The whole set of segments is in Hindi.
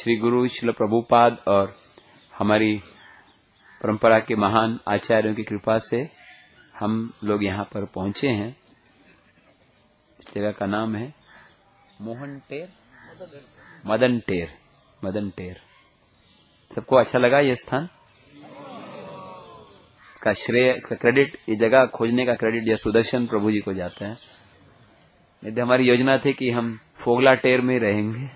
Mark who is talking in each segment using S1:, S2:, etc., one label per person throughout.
S1: श्री गुरु श्रील प्रभुपाद और हमारी परंपरा के महान आचार्यों की कृपा से हम लोग यहाँ पर पहुंचे हैं। इस जगह का नाम है मदन टेर। सबको अच्छा लगा ये स्थान? इसका श्रेय, इसका क्रेडिट, ये जगह खोजने का क्रेडिट यह सुदर्शन प्रभु जी को जाता है। नहीं तो हमारी योजना थी कि हम फोगला टेर में रहेंगे।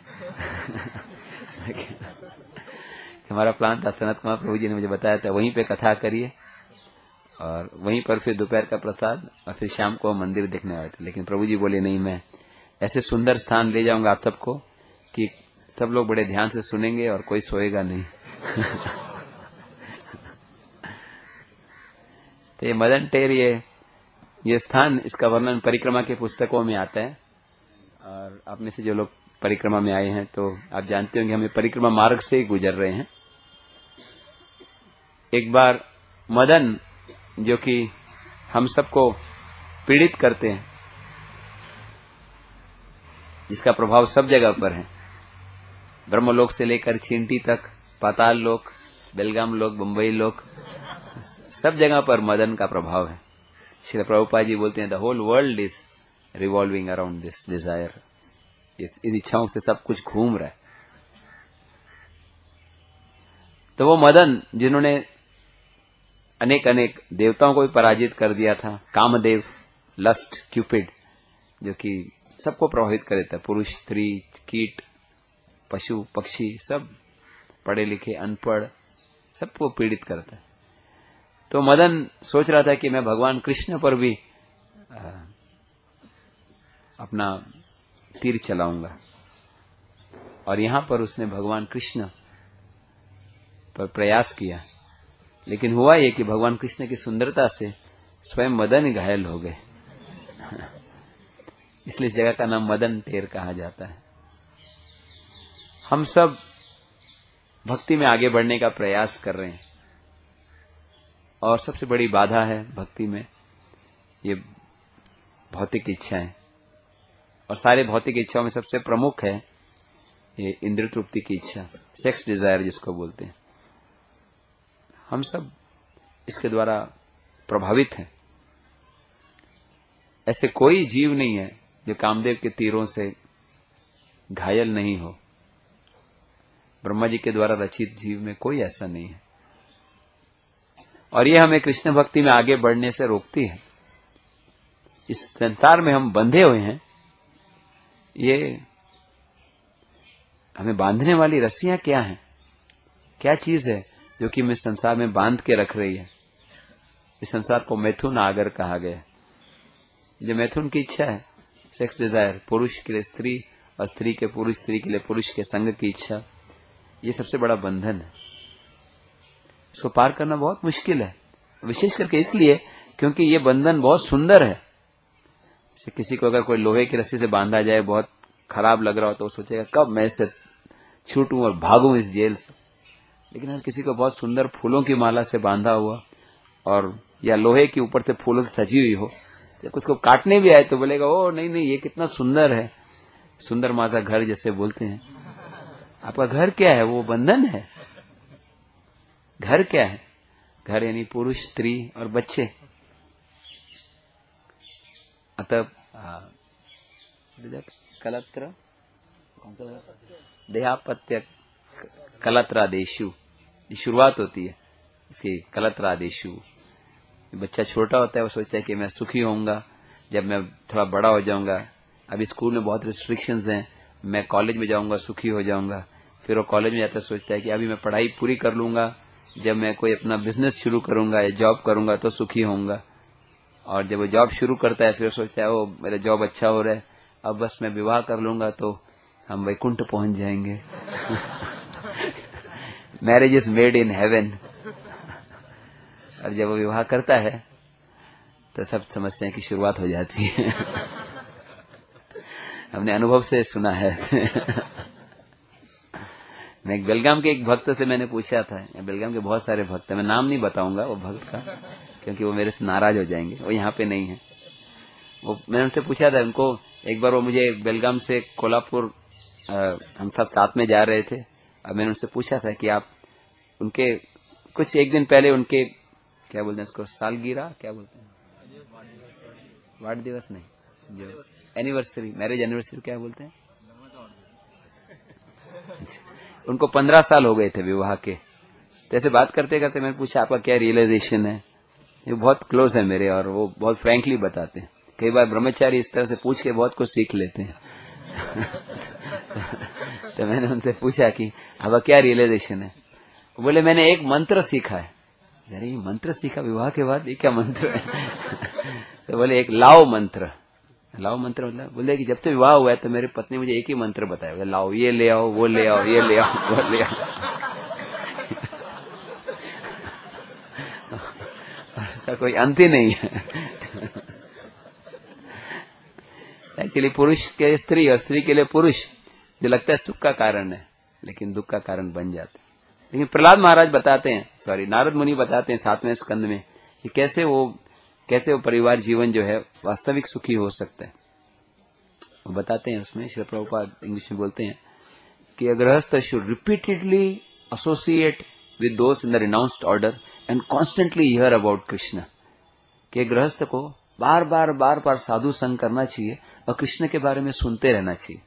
S1: हमारा प्लान था, सनत कुमार प्रभु जी ने मुझे बताया था वहीं पे कथा करिए और वहीं पर फिर दोपहर का प्रसाद और फिर शाम को मंदिर देखने आए थे। लेकिन प्रभु जी बोले नहीं, मैं ऐसे सुंदर स्थान ले जाऊंगा आप सबको कि सब लोग बड़े ध्यान से सुनेंगे और कोई सोएगा नहीं। तो ये मदन टेर, ये स्थान, इसका वर्णन परिक्रमा के पुस्तकों में आता है। और आप में से जो लोग परिक्रमा में आए हैं तो आप जानते होंगे हम परिक्रमा मार्ग से ही गुजर रहे हैं। एक बार मदन, जो कि हम सबको पीड़ित करते हैं, जिसका प्रभाव सब जगह पर है, ब्रह्मलोक से लेकर चींटी तक, पाताल लोक, बेलगाम लोक, बंबई लोक, सब जगह पर मदन का प्रभाव है। श्री प्रभुपाद जी बोलते हैं the whole world is revolving around this desire. इस इच्छाओं से सब कुछ घूम रहा है। तो वो मदन, जिन्होंने अनेक अनेक देवताओं को भी पराजित कर दिया था, कामदेव, लस्ट, क्यूपिड, जो कि सबको प्रभावित कर देता है, पुरुष, स्त्री, कीट, पशु, पक्षी, सब पढ़े लिखे, अनपढ़, सबको पीड़ित करता है। तो मदन सोच रहा था कि मैं भगवान कृष्ण पर भी अपना तीर चलाऊंगा। और यहां पर उसने भगवान कृष्ण पर प्रयास किया, लेकिन हुआ ये कि भगवान कृष्ण की सुंदरता से स्वयं मदन ही घायल हो गए। इसलिए इस जगह का नाम मदन टेर कहा जाता है। हम सब भक्ति में आगे बढ़ने का प्रयास कर रहे हैं और सबसे बड़ी बाधा है भक्ति में ये भौतिक इच्छाएं। और सारे भौतिक इच्छाओं में सबसे प्रमुख है ये इंद्रिय तृप्ति की इच्छा, सेक्स डिजायर जिसको बोलते हैं। हम सब इसके द्वारा प्रभावित हैं। ऐसे कोई जीव नहीं है जो कामदेव के तीरों से घायल नहीं हो। ब्रह्मा जी के द्वारा रचित जीव में कोई ऐसा नहीं है। और ये हमें कृष्ण भक्ति में आगे बढ़ने से रोकती है। इस संसार में हम बंधे हुए हैं, ये हमें बांधने वाली रस्सियां क्या हैं? क्या चीज है जो कि हमें संसार में बांध के रख रही है? इस संसार को मैथुन आगर कहा गया है। जो मैथुन की इच्छा है, सेक्स डिजायर, पुरुष के लिए स्त्री और स्त्री के पुरुष, स्त्री के लिए पुरुष के संग की इच्छा, ये सबसे बड़ा बंधन है। इसको पार करना बहुत मुश्किल है, विशेष करके इसलिए क्योंकि ये बंधन बहुत सुंदर है। जैसे किसी को अगर कोई लोहे की रस्सी से बांधा जाए, बहुत खराब लग रहा हो, तो वो सोचेगा कब मैं इससे छूटूं और भागूं इस जेल से। लेकिन अगर किसी को बहुत सुंदर फूलों की माला से बांधा हुआ और या लोहे के ऊपर से फूलों से सजी हुई हो, जब उसको काटने भी आए तो बोलेगा ओ नहीं नहीं, ये कितना सुंदर है। सुंदर माजा घर जैसे बोलते हैं। आपका घर क्या है? वो बंधन है। घर क्या है? घर यानी पुरुष, स्त्री और बच्चे। अतः कलत्र देहापत्य कलत्रादेशु, ये शुरुआत होती है इसकी, कलत्रादेशु। बच्चा छोटा होता है, वो सोचता है कि मैं सुखी होऊंगा जब मैं थोड़ा बड़ा हो जाऊंगा। अभी स्कूल में बहुत रिस्ट्रिक्शंस हैं, मैं कॉलेज में जाऊंगा सुखी हो जाऊंगा। फिर वो कॉलेज में जाता सोचता है कि अभी मैं पढ़ाई पूरी कर लूंगा, जब मैं कोई अपना बिजनेस शुरू करूंगा या जॉब करूंगा तो सुखी होऊंगा। और जब वो जॉब शुरू करता है फिर सोचता है ओ मेरा जॉब अच्छा हो रहा है, अब बस मैं विवाह कर लूंगा तो हम वैकुंठ पहुंच जाएंगे। Marriage is made in heaven. और जब वो विवाह करता है तो सब समस्याएं की शुरुआत हो जाती है। हमने अनुभव से सुना है। मैं एक बेलगाम के एक भक्त से मैंने पूछा था, बेलगाम के बहुत सारे भक्त हैं, मैं नाम नहीं बताऊंगा वो भक्त का क्योंकि वो मेरे से नाराज हो जाएंगे, वो यहाँ पे नहीं है। वो मैंने उनसे पूछा था, उनको एक बार वो मुझे बेलगाम से कोल्हापुर हम सब साथ में जा रहे थे अब मैंने उनसे पूछा था कि आप उनके कुछ एक दिन पहले उनके क्या बोलते हैं उसको, सालगिरह क्या बोलते हैं, वाड़ दिवस नहीं, जो एनिवर्सरी, मैरिज एनिवर्सरी क्या बोलते हैं, उनको 15 साल हो गए थे विवाह के। तो ऐसे बात करते करते मैंने पूछा आपका क्या रियलाइजेशन है। ये बहुत क्लोज है मेरे और वो बहुत फ्रैंकली बताते हैं। कई बार ब्रह्मचारी इस तरह से पूछ के बहुत कुछ सीख लेते हैं। तो मैंने उनसे पूछा कि आपका क्या रियलाइजेशन है। बोले मैंने एक मंत्र सीखा है। अरे ये मंत्र सीखा विवाह के बाद, ये क्या मंत्र है? तो बोले एक लाओ मंत्र। लाओ मंत्र मतलब, बोले कि जब से विवाह हुआ है तो मेरी पत्नी मुझे एक ही मंत्र बताया, लाओ, ये ले आओ, वो ले आओ, ये ले आओ, वो ले आओ। उसका कोई अंत ही नहीं है। एक्चुअली पुरुष के स्त्री और स्त्री के लिए पुरुष जो लगता है सुख का कारण है, लेकिन दुख का कारण बन जाते हैं। लेकिन प्रहलाद महाराज बताते हैं, सॉरी नारद मुनि बताते हैं 7वें स्कंद में कि कैसे वो परिवार जीवन जो है वास्तविक सुखी हो सकता है। वो बताते हैं उसमें, श्री प्रभुपाद इंग्लिश में बोलते हैं कि a grihastha should repeatedly associate with those in the renounced order and constantly hear about Krishna. कि गृहस्थ को बार बार साधु संग करना चाहिए और कृष्ण के बारे में सुनते रहना चाहिए,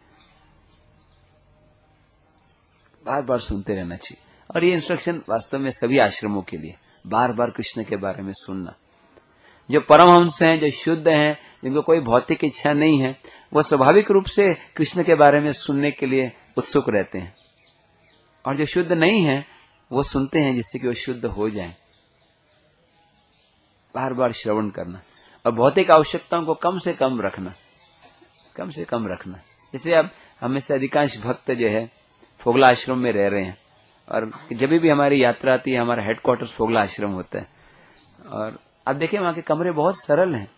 S1: बार बार सुनते रहना चाहिए। और ये इंस्ट्रक्शन वास्तव में सभी आश्रमों के लिए, बार बार कृष्ण के बारे में सुनना। जो परमहंस हैं, जो शुद्ध हैं, जिनको कोई भौतिक इच्छा नहीं है, वो स्वाभाविक रूप से कृष्ण के बारे में सुनने के लिए उत्सुक रहते हैं। और जो शुद्ध नहीं है वो सुनते हैं जिससे कि वो शुद्ध हो जाएं। बार बार श्रवण करना और भौतिक आवश्यकताओं को कम से कम रखना, कम से कम रखना। जैसे अब हमें से अधिकांश भक्त जो है फोगला आश्रम में रह रहे हैं, और जब भी हमारी यात्रा आती है हमारा हेडक्वार्टर फोगला आश्रम होता है। और आप देखिए वहां के कमरे बहुत सरल हैं,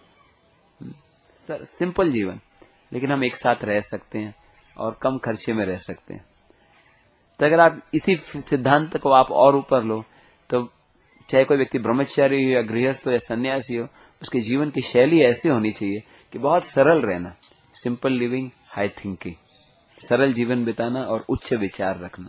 S1: सिंपल जीवन, लेकिन हम एक साथ रह सकते हैं और कम खर्चे में रह सकते हैं। तो अगर आप इसी सिद्धांत को आप और ऊपर लो तो चाहे कोई व्यक्ति ब्रह्मचारी हो या गृहस्थ हो या सन्यासी हो, उसके जीवन की शैली ऐसी होनी चाहिए कि बहुत सरल रहना, सिंपल लिविंग, हाई थिंकिंग, सरल जीवन बिताना और उच्च विचार रखना।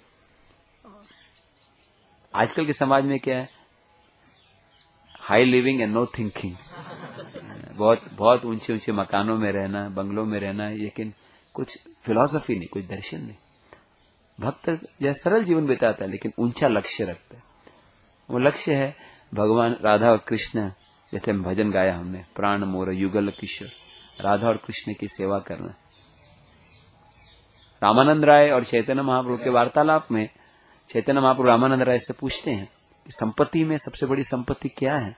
S1: आजकल के समाज में क्या है, high living and no thinking, बहुत ऊंचे ऊंचे मकानों में रहना, बंगलों में रहना, लेकिन कुछ फिलॉसफी नहीं, कुछ दर्शन नहीं। भक्त जैसे सरल जीवन बिताता है लेकिन ऊंचा लक्ष्य रखता है। वो लक्ष्य है भगवान राधा और कृष्ण, जैसे भजन गाया हमने, प्राण मोर युगल किशोर, राधा और कृष्ण की सेवा करना। रामानंद राय और चैतन्य महाप्रभु के वार्तालाप में चैतन्य महाप्रभु रामानंद राय से पूछते हैं कि संपत्ति में सबसे बड़ी संपत्ति क्या है,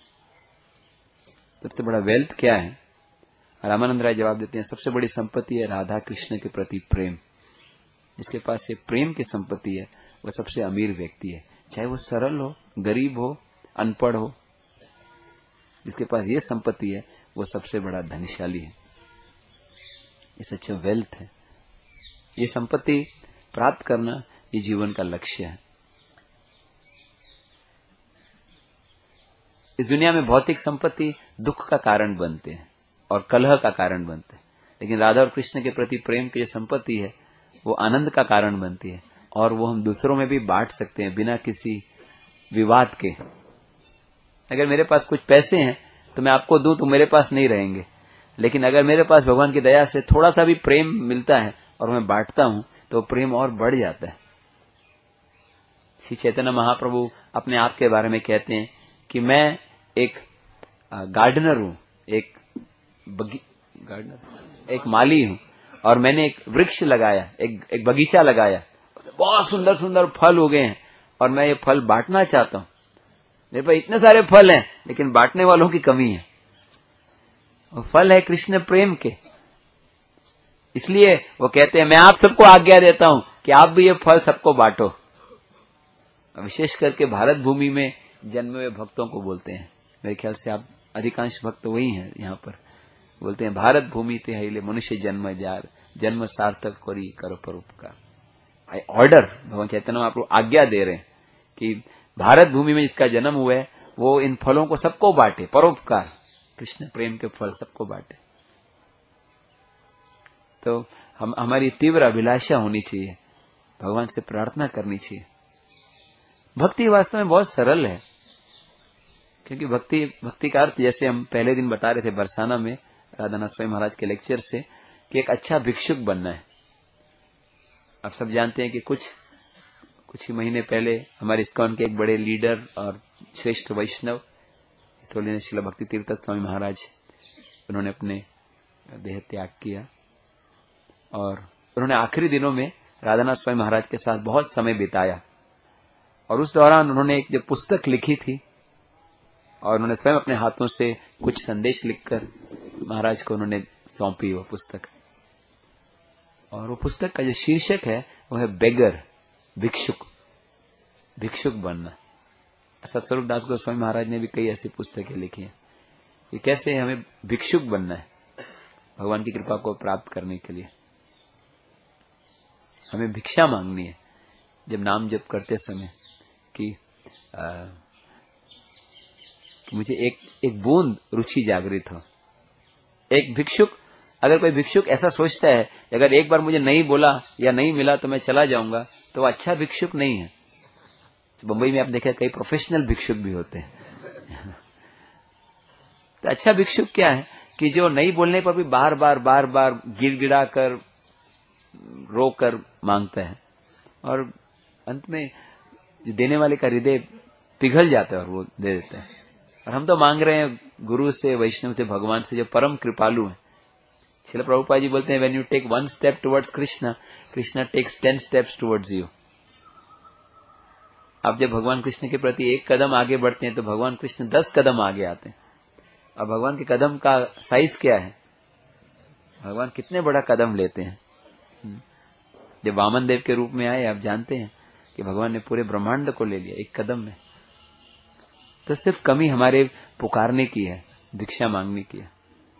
S1: सबसे बड़ा वेल्थ क्या है। रामानंद राय जवाब देते हैं सबसे बड़ी संपत्ति है राधा कृष्ण के प्रति प्रेम। जिसके पास ये प्रेम की संपत्ति है वो सबसे अमीर व्यक्ति है, चाहे वो सरल हो, गरीब हो, अनपढ़ हो। जिसके पास ये संपत्ति है वो सबसे बड़ा धनशाली है, ये सच्चा वेल्थ है। ये संपत्ति प्राप्त करना ये जीवन का लक्ष्य है। इस दुनिया में भौतिक संपत्ति दुख का कारण बनते हैं और कलह का कारण बनते हैं, लेकिन राधा और कृष्ण के प्रति प्रेम की जो संपत्ति है वो आनंद का कारण बनती है, और वो हम दूसरों में भी बांट सकते हैं बिना किसी विवाद के। अगर मेरे पास कुछ पैसे हैं तो मैं आपको दूं तो मेरे पास नहीं रहेंगे, लेकिन अगर मेरे पास भगवान की दया से थोड़ा सा भी प्रेम मिलता है और मैं बांटता हूं तो प्रेम और बढ़ जाता है। श्री चैतन्य महाप्रभु अपने आप के बारे में कहते हैं कि मैं एक गार्डनर हूं, एक माली हूं, और मैंने एक वृक्ष लगाया, एक बगीचा लगाया, बहुत सुंदर सुंदर फल उगे हैं और मैं ये फल बांटना चाहता हूं। मेरे पास इतने सारे फल हैं लेकिन बांटने वालों की कमी है। और फल है कृष्ण प्रेम के, इसलिए वो कहते हैं मैं आप सबको आज्ञा देता हूं कि आप भी ये फल सबको बांटो। विशेष करके भारत भूमि में जन्मे हुए भक्तों को बोलते हैं, मेरे ख्याल से आप अधिकांश भक्त वही हैं यहाँ पर। बोलते हैं भारत भूमि ते हिले मनुष्य जन्म जार, जन्म सार्थक करी कर परोपकार। ऑर्डर भगवान चैतन्य आप आज्ञा दे रहे हैं कि भारत भूमि में जिसका जन्म हुआ है वो इन फलों को सबको बांटे, परोपकार, कृष्ण प्रेम के फल सबको बांटे। तो हमारी तीव्र अभिलाषा होनी चाहिए भगवान से प्रार्थना करनी चाहिए। भक्ति वास्तव में बहुत सरल है, क्योंकि भक्ति का अर्थ, जैसे हम पहले दिन बता रहे थे बरसाना में राधानाथ स्वामी महाराज के लेक्चर से, कि एक अच्छा भिक्षुक बनना है। आप सब जानते हैं कि कुछ ही महीने पहले हमारे इस्कॉन के एक बड़े लीडर और श्रेष्ठ वैष्णव श्रील भक्ति तीर्थ स्वामी महाराज, उन्होंने अपने देह त्याग किया और उन्होंने आखिरी दिनों में राधानाथ स्वामी महाराज के साथ बहुत समय बिताया। और उस दौरान उन्होंने एक जो पुस्तक लिखी थी और उन्होंने स्वयं अपने हाथों से कुछ संदेश लिखकर महाराज को उन्होंने सौंपी वो पुस्तक। और वो पुस्तक का जो शीर्षक है वो है बेगर, भिक्षुक बनना। सतस्वरूप दास गोस्वामी महाराज ने भी कई ऐसी पुस्तकें लिखी हैं कि कैसे हमें भिक्षुक बनना है भगवान की कृपा को प्राप्त करने के लिए। हमें भिक्षा मांगनी है जब नाम जप करते समय कि मुझे एक बूंद रुचि जागृत हो। एक भिक्षुक, अगर कोई भिक्षुक ऐसा सोचता है अगर एक बार मुझे नहीं बोला या नहीं मिला तो मैं चला जाऊंगा, तो वो अच्छा भिक्षुक नहीं है। बंबई में आप देखें कई प्रोफेशनल भिक्षुक भी होते हैं। तो अच्छा भिक्षुक क्या है कि जो नहीं बोलने पर भी बार बार गिड़गिड़ा कर रो कर मांगता है और अंत में जो देने वाले का हृदय पिघल जाता है और वो दे देता है। और हम तो मांग रहे हैं गुरु से, वैष्णव से, भगवान से जो परम कृपालु है। श्रील प्रभुपाद जी बोलते हैं, when you take 1 step towards Krishna, Krishna takes 10 steps towards you. आप जब भगवान कृष्ण के प्रति एक कदम आगे बढ़ते हैं तो भगवान कृष्ण 10 कदम आगे आते हैं। और भगवान के कदम का साइज क्या है, भगवान कितने बड़ा कदम लेते हैं। जब वामन देव के रूप में आए, आप जानते हैं कि भगवान ने पूरे ब्रह्मांड को ले लिया एक कदम में। तो सिर्फ कमी हमारे पुकारने की है, भिक्षा मांगने की है।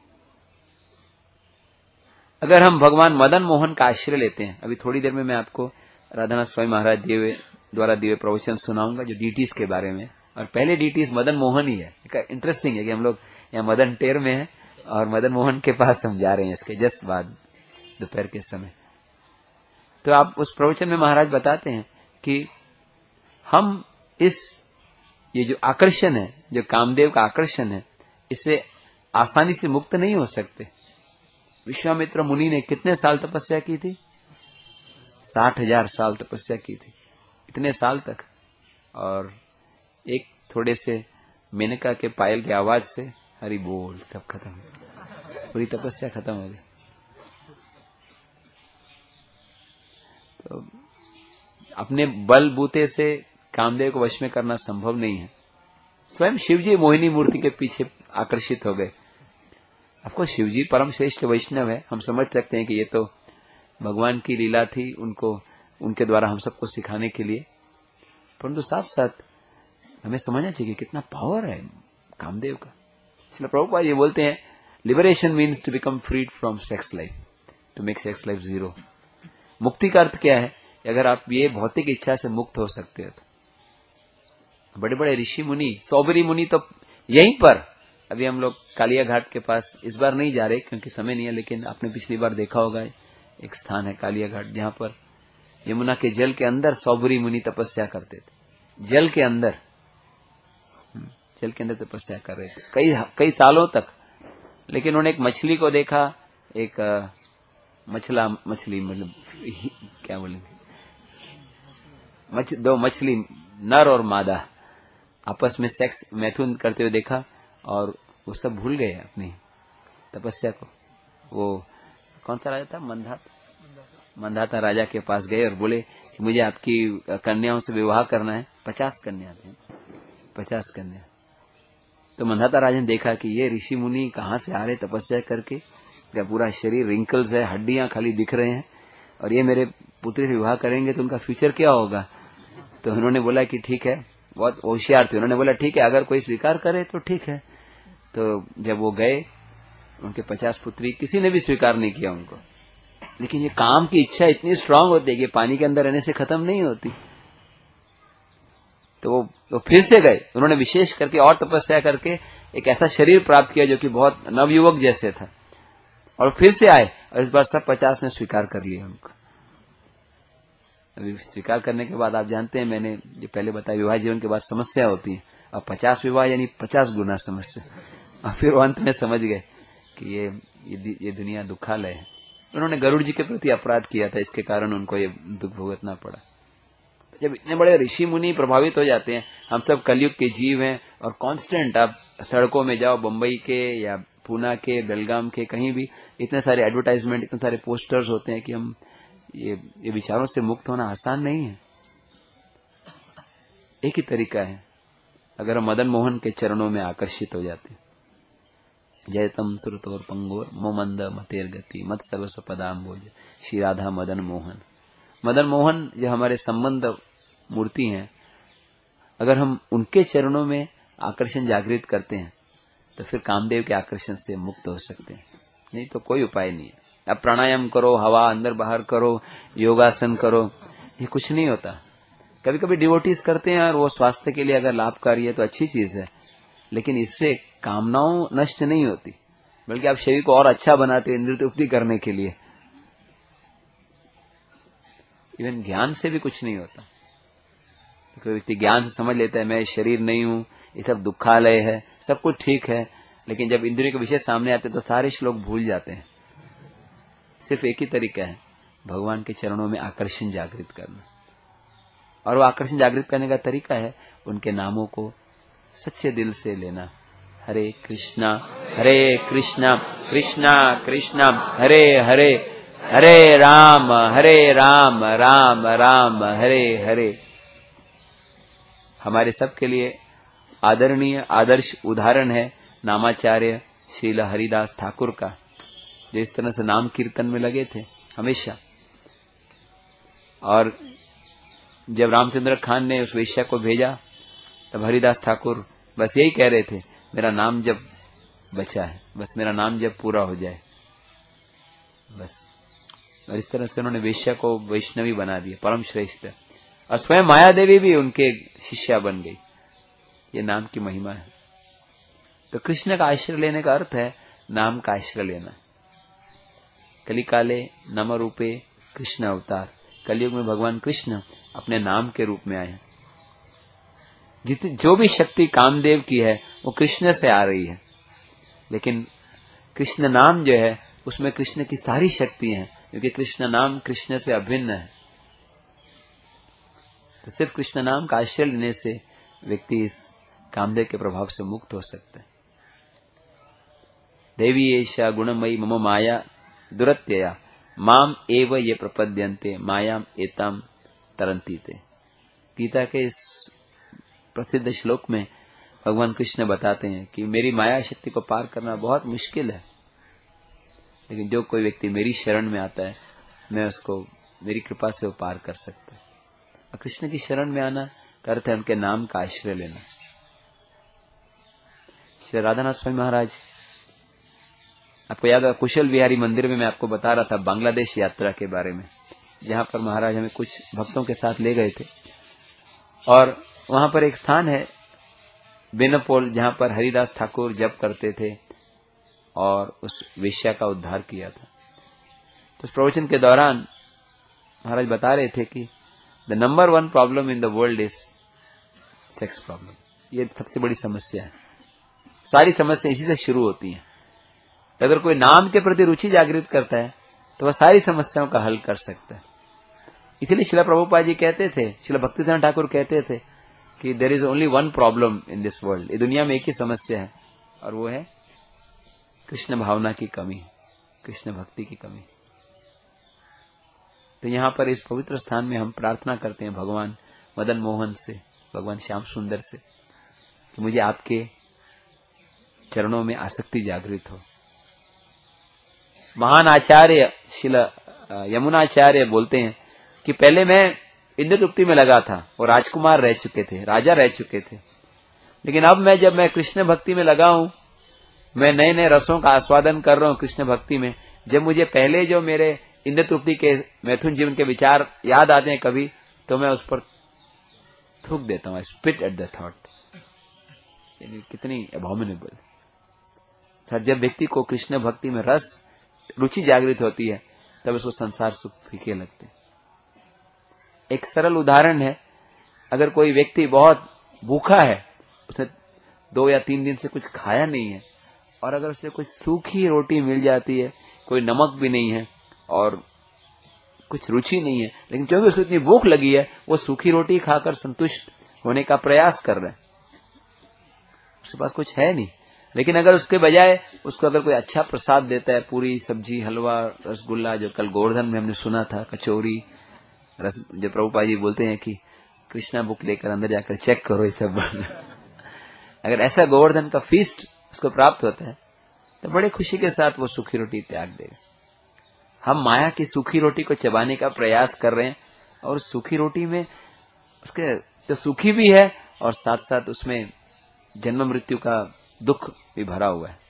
S1: अगर हम भगवान मदन मोहन का आश्रय लेते हैं, अभी थोड़ी देर में मैं आपको राधानाथ स्वामी महाराज द्वारा दिए प्रवचन सुनाऊंगा जो डीटीज के बारे में। और पहले डीटीज मदन मोहन ही है। इंटरेस्टिंग है कि हम लोग यहाँ मदन टेर में हैं और मदन मोहन के पास हम जा रहे हैं इसके जस्ट बाद दोपहर के समय। तो आप उस प्रवचन में महाराज बताते हैं कि हम ये जो आकर्षण है, जो कामदेव का आकर्षण है, इससे आसानी से मुक्त नहीं हो सकते। विश्वामित्र मुनि ने कितने साल तपस्या की थी? 60,000 साल तपस्या की थी, इतने साल तक। और एक थोड़े से मेनका के पायल की आवाज से हरि बोल सब खत्म, पूरी तपस्या खत्म हो गई। तो अपने बल बूते से कामदेव को वश में करना संभव नहीं है। स्वयं शिवजी मोहिनी मूर्ति के पीछे आकर्षित हो गए। आपको शिवजी परम श्रेष्ठ वैष्णव है, हम समझ सकते हैं कि ये तो भगवान की लीला थी, उनके द्वारा हम सबको सिखाने के लिए। परंतु साथ साथ हमें समझना चाहिए कितना पावर है कामदेव का। श्रील प्रभुपाद ये बोलते हैं, liberation means to become freed from sex life, to make sex life zero. मुक्ति का अर्थ क्या है? अगर आप ये भौतिक इच्छा से मुक्त हो सकते हो तो बड़े बड़े ऋषि मुनि, सौबरी मुनि तो यहीं पर, अभी हम लोग कालिया घाट के पास इस बार नहीं जा रहे क्योंकि समय नहीं है, लेकिन आपने पिछली बार देखा होगा एक स्थान है कालिया घाट जहां पर यमुना के जल के अंदर सौबरी मुनि तपस्या करते थे। जल के अंदर तपस्या कर रहे थे कई सालों तक। लेकिन उन्होंने एक मछली को देखा, एक मछली मतलब क्या बोलेंगे, दो मछली नर और मादा आपस में सेक्स मैथुन करते हुए देखा और वो सब भूल गए अपनी तपस्या को। वो कौन सा राजा था? मंधाता राजा के पास गए और बोले कि मुझे आपकी कन्याओं से विवाह करना है। 50 कन्या थी, 50 कन्या। तो मंधाता राजा ने देखा कि ये ऋषि मुनि कहाँ से आ रहे तपस्या करके, क्या पूरा शरीर रिंकल्स है, हड्डियां खाली दिख रहे हैं, और ये मेरे पुत्री से विवाह करेंगे तो उनका फ्यूचर क्या होगा। तो उन्होंने बोला कि ठीक है, बहुत होशियार थे, उन्होंने बोला ठीक है अगर कोई स्वीकार करे तो ठीक है। तो जब वो गए, उनके 50 पुत्री, किसी ने भी स्वीकार नहीं किया उनको। लेकिन ये काम की इच्छा इतनी स्ट्रांग होती है कि पानी के अंदर रहने से खत्म नहीं होती। तो वो फिर से गए, उन्होंने विशेष करके और तपस्या करके एक ऐसा शरीर प्राप्त किया जो कि बहुत नवयुवक जैसे था, और फिर से आए और इस बार सब 50 ने स्वीकार कर लिया उनको। अभी स्वीकार करने के बाद आप जानते हैं, मैंने जो पहले बताया विवाह जीवन के बाद समस्या होती है, अब 50 विवाह यानी 50 गुना समस्या। और फिर वो अंत में समझ गए कि ये दुनिया दुखालय है। उन्होंने गरुड़ जी के प्रति अपराध किया था, इसके कारण उनको ये दुख भुगतना पड़ा। जब इतने बड़े ऋषि मुनि प्रभावित हो जाते हैं, हम सब कलयुग के जीव हैं, और कांस्टेंट आप सड़कों में जाओ, बंबई के या पूना के, बेलगाम के, कहीं भी इतने सारे एडवर्टाइजमेंट, इतने सारे पोस्टर्स होते हैं कि हम ये विचारों से मुक्त होना आसान नहीं है। एक ही तरीका है, अगर हम मदन मोहन के चरणों में आकर्षित हो जाते हैं। जयतम सुरतोर पंगोर मोमंद मतेर गति मत सर्वस्व पदाम्बोज श्री राधा मदन मोहन। मदन मोहन जो हमारे संबंध मूर्ति हैं, अगर हम उनके चरणों में आकर्षण जागृत करते हैं तो फिर कामदेव के आकर्षण से मुक्त हो सकते हैं, नहीं तो कोई उपाय नहीं है। अब प्राणायाम करो, हवा अंदर बाहर करो, योगासन करो, ये कुछ नहीं होता। कभी कभी डिवोटीज करते हैं और वो स्वास्थ्य के लिए अगर लाभकारी है तो अच्छी चीज है, लेकिन इससे कामनाओं नष्ट नहीं होती, बल्कि आप शरीर को और अच्छा बनाते हैं इंद्रिय तृप्ति करने के लिए। इवन ज्ञान से भी कुछ नहीं होता। कोई व्यक्ति ज्ञान से समझ लेता है मैं शरीर नहीं हूं, ये सब दुखालय है, सब कुछ ठीक है, लेकिन जब इंद्रियों के विषय सामने आते तो सारे श्लोक भूल जाते हैं। सिर्फ एक ही तरीका है, भगवान के चरणों में आकर्षण जागृत करना। और वो आकर्षण जागृत करने का तरीका है उनके नामों को सच्चे दिल से लेना। हरे कृष्णा कृष्णा कृष्णा हरे हरे, हरे राम राम राम हरे हरे। हमारे सबके लिए आदरणीय आदर्श उदाहरण है नामाचार्य श्रील हरिदास ठाकुर का, जो इस तरह से नाम कीर्तन में लगे थे हमेशा। और जब रामचंद्र खान ने उस वेश्या को भेजा तब हरिदास ठाकुर बस यही कह रहे थे, मेरा नाम जब बचा है, बस मेरा नाम जब पूरा हो जाए बस। और इस तरह से उन्होंने वेश्या को वैष्णवी बना दिया, परम श्रेष्ठ। और स्वयं माया देवी भी उनके शिष्या बन गई। ये नाम की महिमा है। तो कृष्ण का आश्रय लेने का अर्थ है नाम का आश्रय लेना। कलिकाले नम रूपे कृष्ण अवतार, कलयुग में भगवान कृष्ण अपने नाम के रूप में आए हैं। जो भी शक्ति कामदेव की है वो कृष्ण से आ रही है, लेकिन कृष्ण नाम जो है उसमें कृष्ण की सारी शक्ति है, क्योंकि कृष्ण नाम कृष्ण से अभिन्न है। तो सिर्फ कृष्ण नाम का आश्रय लेने से व्यक्ति इस कामदेव के प्रभाव से मुक्त हो सकता है। देवी एषा गुणमयी मम माया दुरत्यया माम एव ये प्रपद्यन्ते मायाम एताम तरन्ति ते। गीता के इस प्रसिद्ध श्लोक में भगवान कृष्ण बताते हैं कि मेरी माया शक्ति को पार करना बहुत मुश्किल है, लेकिन जो कोई व्यक्ति मेरी शरण में आता है मैं उसको मेरी कृपा से वो पार कर सकता है। और कृष्ण की शरण में आना का अर्थ है उनके नाम का आश्रय लेना। श्री राधानाथ स्वामी महाराज, आपको याद है कुशल विहारी मंदिर में मैं आपको बता रहा था बांग्लादेश यात्रा के बारे में, जहां पर महाराज हमें कुछ भक्तों के साथ ले गए थे। और वहां पर एक स्थान है बेनापोल, जहां पर हरिदास ठाकुर जप करते थे और उस वेश्या का उद्धार किया था। तो उस प्रवचन के दौरान महाराज बता रहे थे कि the number 1 problem in the world is sex problem. ये सबसे बड़ी समस्या है, सारी समस्या इसी से शुरू होती हैं। तो अगर कोई नाम के प्रति रुचि जागृत करता है तो वह सारी समस्याओं का हल कर सकता है। इसलिए श्रील प्रभुपाद जी कहते थे, श्रील भक्तिसिद्धांत ठाकुर कहते थे कि there is only 1 problem in this world. ये दुनिया में एक ही समस्या है, और वो है कृष्ण भावना की कमी, कृष्ण भक्ति की कमी। तो यहां पर इस पवित्र स्थान में हम प्रार्थना करते हैं भगवान मदन मोहन से, भगवान श्याम सुंदर से, कि मुझे आपके चरणों में आसक्ति जागृत हो। महान आचार्य श्रील यमुनाचार्य बोलते हैं कि पहले मैं इंद्र तृप्ति में लगा था, वो राजकुमार रह चुके थे, राजा रह चुके थे, लेकिन अब जब मैं कृष्ण भक्ति में लगा हूं, मैं नए नए रसों का आस्वादन कर रहा हूं कृष्ण भक्ति में। जब मुझे पहले जो मेरे इंद्र तृप्ति के मैथुन जीवन के विचार याद आते हैं कभी, तो मैं उस पर थूक देता हूं, स्पिट एट द थॉट। यानी कितनी अबॉमिनेबल। सर, जब व्यक्ति को कृष्ण भक्ति में रस रुचि जागृत होती है तब उसको संसार सुख फीके लगते हैं। एक सरल उदाहरण है, अगर कोई व्यक्ति बहुत भूखा है, उसने 2 या 3 दिन से कुछ खाया नहीं है, और अगर उसे कुछ सूखी रोटी मिल जाती है, कोई नमक भी नहीं है और कुछ रुचि नहीं है, लेकिन क्योंकि उसको इतनी भूख लगी है, वो सूखी रोटी खाकर संतुष्ट होने का प्रयास कर रहे हैं। उसके पास कुछ है नहीं, लेकिन अगर उसके बजाय उसको अगर कोई अच्छा प्रसाद देता है, पूरी सब्जी, हलवा, रसगुल्ला, जो कल गोवर्धन में हमने सुना था, कचौरी, रस, जो प्रभुपाद जी बोलते हैं कि कृष्णा बुक लेकर अंदर जाकर चेक करो ये सब अगर ऐसा गोवर्धन का फीस्ट उसको प्राप्त होता है तो बड़े खुशी के साथ वो सूखी रोटी त्याग देगा। हम माया की सूखी रोटी को चबाने का प्रयास कर रहे हैं, और सूखी रोटी में उसके जो सूखी भी है और साथ साथ उसमें जन्म मृत्यु का दुख भी भरा हुआ है।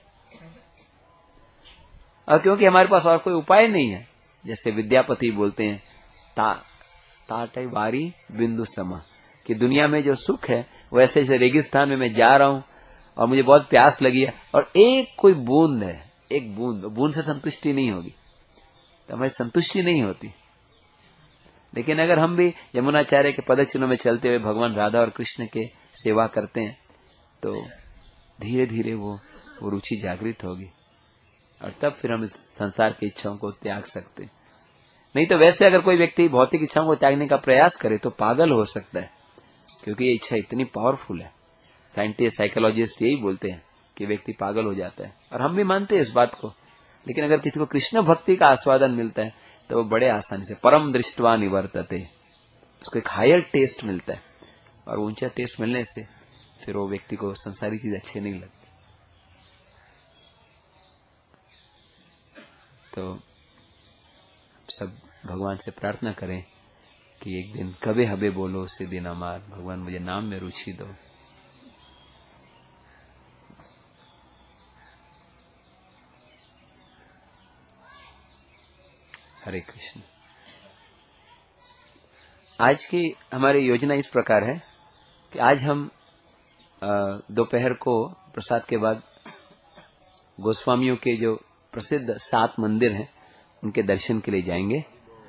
S1: और क्योंकि हमारे पास और कोई उपाय नहीं है, जैसे विद्यापति बोलते हैं, ताटे वारी बिंदु समा, कि दुनिया में जो सुख है वो ऐसे जैसे रेगिस्तान में मैं जा रहा हूं और मुझे बहुत प्यास लगी है और एक कोई बूंद है, एक बूंद से संतुष्टि नहीं होगी, तो हमारी संतुष्टि नहीं होती। लेकिन अगर हम भी यमुनाचार्य के पदचिन्हों में चलते हुए भगवान राधा और कृष्ण के सेवा करते हैं तो धीरे धीरे वो रुचि जागृत होगी, और तब फिर हम इस संसार की इच्छाओं को त्याग सकते हैं। नहीं तो वैसे अगर कोई व्यक्ति भौतिक इच्छाओं को त्यागने का प्रयास करे तो पागल हो सकता है, क्योंकि ये इच्छा इतनी पावरफुल है। साइंटिस्ट, साइकोलॉजिस्ट यही बोलते हैं कि व्यक्ति पागल हो जाता है, और हम भी मानते हैं इस बात को। लेकिन अगर किसी को कृष्ण भक्ति का आस्वादन मिलता है तो वो बड़े आसानी से परम दृष्टवा निवर्तते, उसको एक हायर टेस्ट मिलता है, और ऊंचा टेस्ट मिलने से फिर वो व्यक्ति को संसारी चीज अच्छी नहीं लगती। तो सब भगवान से प्रार्थना करें कि एक दिन कबे हबे बोलो उसी दिन अमार, भगवान मुझे नाम में रुचि दो। हरे कृष्ण। आज की हमारी योजना इस प्रकार है कि आज हम दोपहर को प्रसाद के बाद गोस्वामियों के जो प्रसिद्ध 7 मंदिर हैं उनके दर्शन के लिए जाएंगे।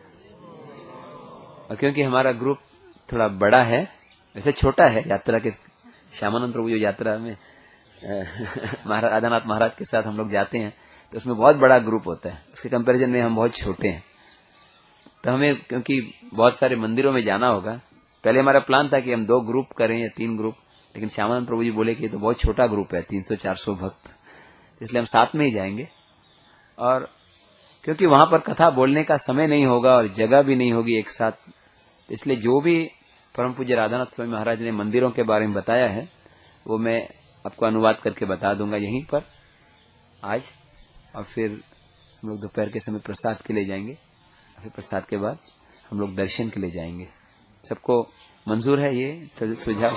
S1: और क्योंकि हमारा ग्रुप थोड़ा बड़ा है, वैसे छोटा है यात्रा के, श्यामानंद प्रभु जो यात्रा में राधानाथ महाराज के साथ हम लोग जाते हैं तो उसमें बहुत बड़ा ग्रुप होता है, उसके कंपैरिजन में हम बहुत छोटे हैं। तो हमें क्योंकि बहुत सारे मंदिरों में जाना होगा, पहले हमारा प्लान था कि हम 2 ग्रुप करें या 3 ग्रुप, लेकिन श्यामानंद प्रभु जी बोले कि ये तो बहुत छोटा ग्रुप है, 300-400 भक्त, इसलिए हम साथ में ही जाएंगे। और क्योंकि वहां पर कथा बोलने का समय नहीं होगा और जगह भी नहीं होगी एक साथ, इसलिए जो भी परम पूज्य राधानाथ स्वामी महाराज ने मंदिरों के बारे में बताया है वो मैं आपको अनुवाद करके बता दूंगा यहीं पर आज। और फिर हम लोग दोपहर के समय प्रसाद के लिए जाएंगे, फिर प्रसाद के बाद हम लोग दर्शन के लिए जाएंगे। सबको मंजूर है ये सुझाव?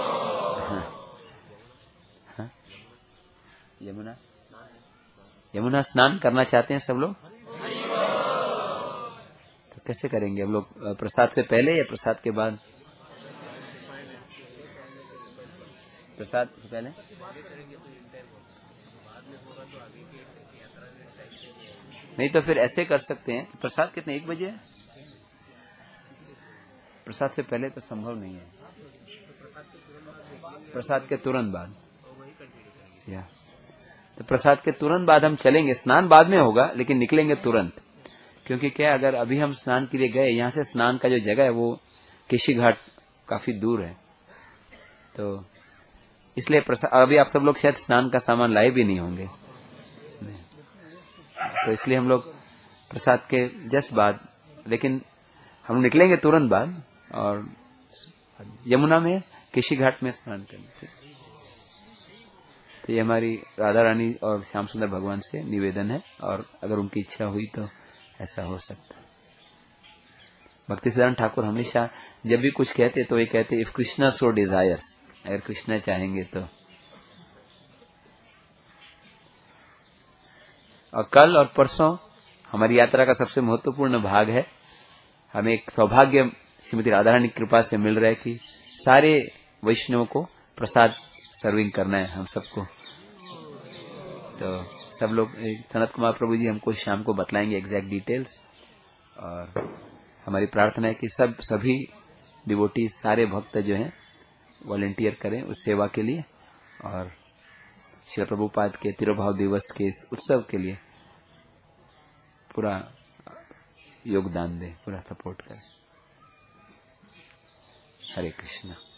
S1: हाँ? यमुना स्नान करना चाहते हैं सब लोग? तो कैसे करेंगे हम लोग? प्रसाद से पहले या प्रसाद के बाद? प्रसाद से पहले? नहीं तो फिर ऐसे कर सकते हैं, प्रसाद कितने 1 बजे है? प्रसाद से पहले तो संभव नहीं है, प्रसाद के तुरंत बाद। या तो प्रसाद के तुरंत बाद हम चलेंगे, स्नान बाद में होगा लेकिन निकलेंगे तुरंत। क्योंकि क्या, अगर अभी हम स्नान के लिए गए, यहाँ से स्नान का जो जगह है वो केशी घाट काफी दूर है, तो इसलिए अभी आप सब लोग शायद स्नान का सामान लाए भी नहीं होंगे, तो इसलिए हम लोग प्रसाद के जस्ट बाद, लेकिन हम निकलेंगे तुरंत बाद और यमुना में केशी घाट में स्नान करेंगे। तो ये हमारी राधा रानी और श्याम सुंदर भगवान से निवेदन है, और अगर उनकी इच्छा हुई तो ऐसा हो सकता है। भक्ति सिद्धांत ठाकुर हमेशा जब भी कुछ कहते तो ये कहते, इफ कृष्णा सो डिजायर्स, अगर कृष्णा चाहेंगे तो। और कल और परसों हमारी यात्रा का सबसे महत्वपूर्ण भाग है। हमें एक सौभाग्य श्रीमती राधा रानी की कृपा से मिल रहा है कि सारे वैष्णवों को प्रसाद सर्विंग करना है हम सबको। तो सब लोग, सनत कुमार प्रभु जी हमको शाम को बतलाएंगे एग्जैक्ट डिटेल्स, और हमारी प्रार्थना है कि सभी डिवोटी, सारे भक्त जो हैं वॉलंटियर करें उस सेवा के लिए, और श्री प्रभुपाद के तिरुभाव दिवस के इस उत्सव के लिए पूरा योगदान दें, पूरा सपोर्ट करें। हरे कृष्णा।